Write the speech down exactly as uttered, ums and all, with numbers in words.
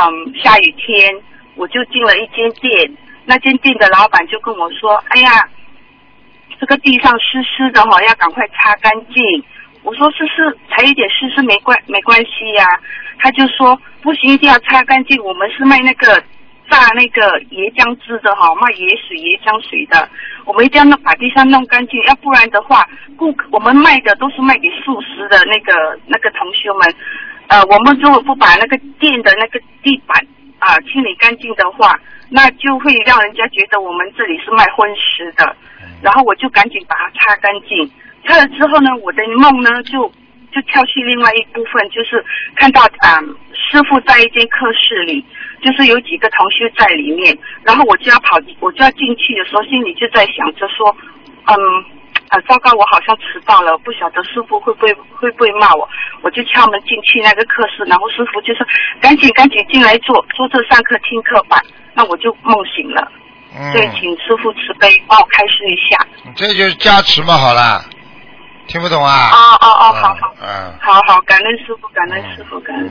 嗯下雨天，我就进了一间店，那间店的老板就跟我说，哎呀，这个地上湿湿的哈，要赶快擦干净。我说湿湿才一点湿湿没关没关系呀、啊，他就说不行，一定要擦干净。我们是卖那个榨那个椰浆汁的哈，卖椰水椰浆水的，我们一定要弄把地上弄干净，要不然的话，顾客我们卖的都是卖给素食的那个那个同学们，呃，我们如果不把那个店的那个地板啊、呃、清理干净的话，那就会让人家觉得我们这里是卖荤食的。然后我就赶紧把它擦干净。擦了之后呢，我的梦呢就就跳去另外一部分，就是看到啊、嗯、师傅在一间课室里，就是有几个同学在里面，然后我就要跑，我就要进去的时候，心里就在想着说，嗯啊糟糕，我好像迟到了，不晓得师傅会不会会不会骂我，我就敲门进去那个课室，然后师傅就说赶紧赶紧进来坐坐这上课听课吧，那我就梦醒了。嗯，对，请师父慈悲帮我开示一下。 这就是加持嘛，好了，听不懂啊？ 哦哦哦，好好， 嗯， 好好，感恩师父，感恩师父，感恩。